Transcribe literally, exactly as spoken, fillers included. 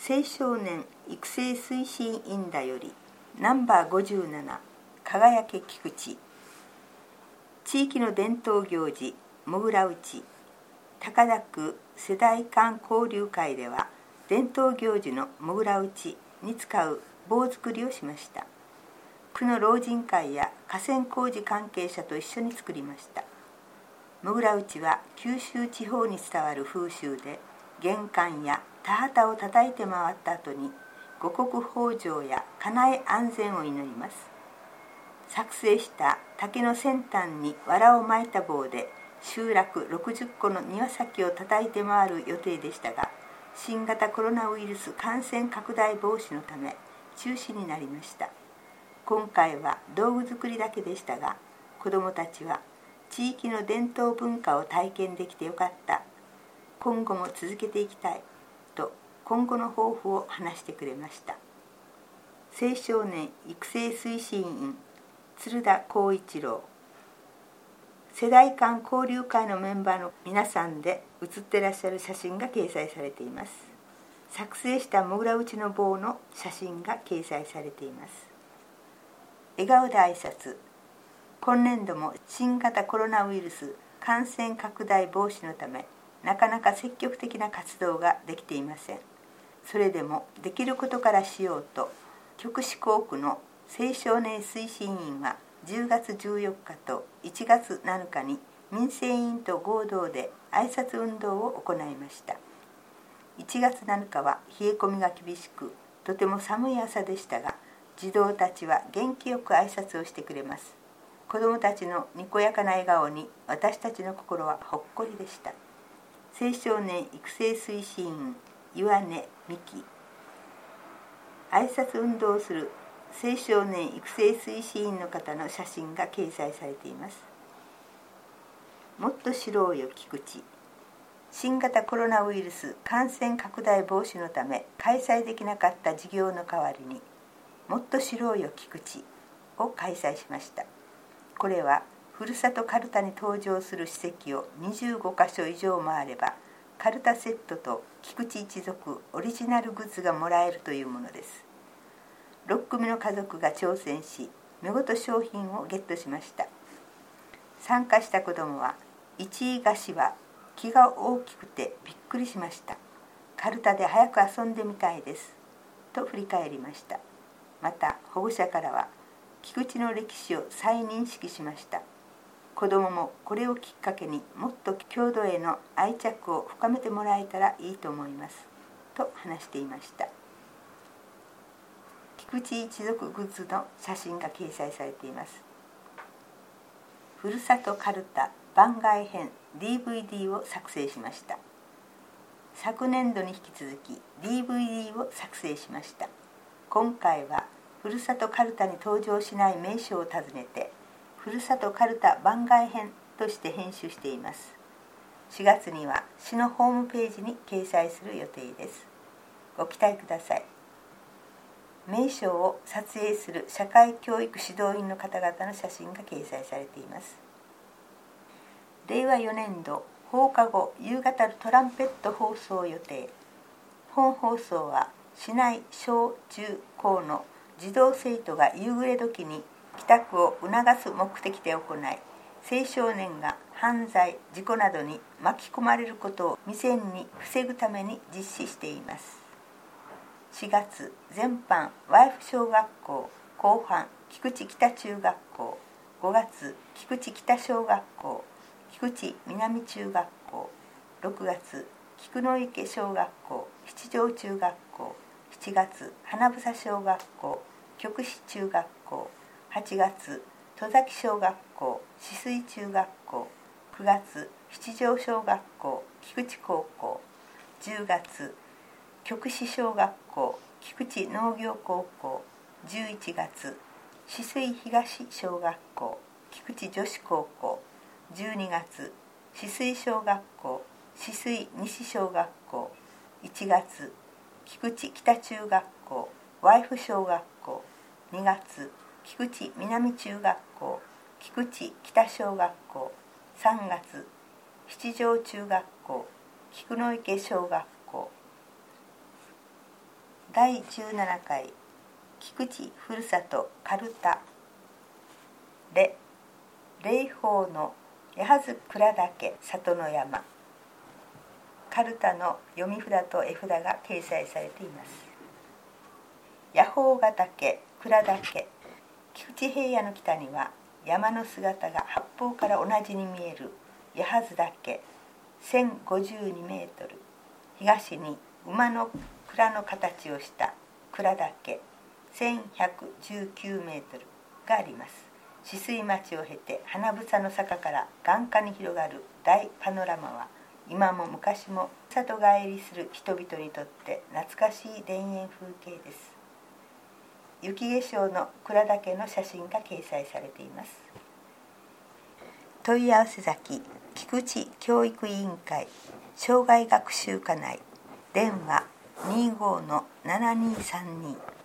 青少年育成推進員だよりナンバーごじゅうなな輝け菊池。地域の伝統行事もぐらうち高田区世代間交流会では、伝統行事のもぐらうちに使う棒作りをしました。区の老人会や河川工事関係者と一緒に作りました。もぐらうちは九州地方に伝わる風習で、玄関や田畑を叩いて回った後に五穀豊穣や家内安全を祈ります。作成した竹の先端に藁を巻いた棒で集落ろくじゅっこの庭先を叩いて回る予定でしたが、新型コロナウイルス感染拡大防止のため中止になりました。今回は道具作りだけでしたが、子どもたちは地域の伝統文化を体験できてよかった、今後も続けていきたいと今後の抱負を話してくれました。青少年育成推進員鶴田光一郎。世代間交流会のメンバーの皆さんで写ってらっしゃる写真が掲載されています。作成したもぐらうちの棒の写真が掲載されています。笑顔で挨拶。今年度も新型コロナウイルス感染拡大防止のため、なかなか積極的な活動ができていません。それでもできることからしようと、極志校区の青少年推進員はじゅうがつじゅうよっかといちがつなのかに民生委員と合同で挨拶運動を行いました。いちがつなのかは冷え込みが厳しく、とても寒い朝でしたが、児童たちは元気よく挨拶をしてくれます。子どもたちのにこやかな笑顔に私たちの心はほっこりでした。青少年育成推進員岩根美希。挨拶運動をする青少年育成推進員の方の写真が掲載されています。もっと知ろうよ菊池。新型コロナウイルス感染拡大防止のため開催できなかった事業の代わりに、もっと知ろうよ菊池を開催しました。これはふるさとかるたに登場する史跡をにじゅうごかしょ以上回れば、かるたセットと菊池一族オリジナルグッズがもらえるというものです。ろっくみの家族が挑戦し、見事商品をゲットしました。参加した子どもは、いちい菓子は気が大きくてびっくりしました。かるたで早く遊んでみたいですと振り返りました。また保護者からは、菊池の歴史を再認識しました。子どももこれをきっかけにもっと郷土への愛着を深めてもらえたらいいと思いますと話していました。菊池一族グッズの写真が掲載されています。ふるさとかるた番外編 ディーブイディー を作成しました。昨年度に引き続き ディーブイディー を作成しました。今回はふるさとかるたに登場しない名所を訪ねて、ふるさとかるた番外編として編集しています。しがつには市のホームページに掲載する予定です。ご期待ください。名所を撮影する社会教育指導員の方々の写真が掲載されています。れいわよねんど放課後夕方トランペット放送予定。本放送は市内小中高の児童生徒が夕暮れ時に帰宅を促す目的で行い、青少年が犯罪事故などに巻き込まれることを未然に防ぐために実施しています。しがつ全般ワイフ小学校後半菊池北中学校、ごがつ菊池北小学校菊池南中学校、ろくがつ菊の池小学校七条中学校、しちがつ花房小学校極志中学校、はちがつ戸崎小学校止水中学校、くがつ七条小学校菊池高校、じゅうがつ極志小学校菊池農業高校、じゅういちがつ止水東小学校菊池女子高校、じゅうにがつ止水小学校止水西小学校、いちがつ菊池北中学校ワイフ小学校、にがつ菊池南中学校菊池北小学校、さんがつ七条中学校菊の池小学校。 だいじゅうななかい菊池ふるさとカルタレ霊峰の八幡倉岳里の山カルタの読み札と絵札が掲載されています。八方ヶ岳倉岳菊池平野の北には山の姿が八方から同じに見える八幡岳せんごじゅうにメートル、東に馬の蔵の形をした倉岳せんひゃくじゅうきゅうメートルがあります。止水町を経て花房の坂から眼下に広がる大パノラマは今も昔も里帰りする人々にとって懐かしい田園風景です。雪化粧の倉岳の写真が掲載されています。問い合わせ先菊池教育委員会障害学習課内電話 にじゅうごのななにーさんに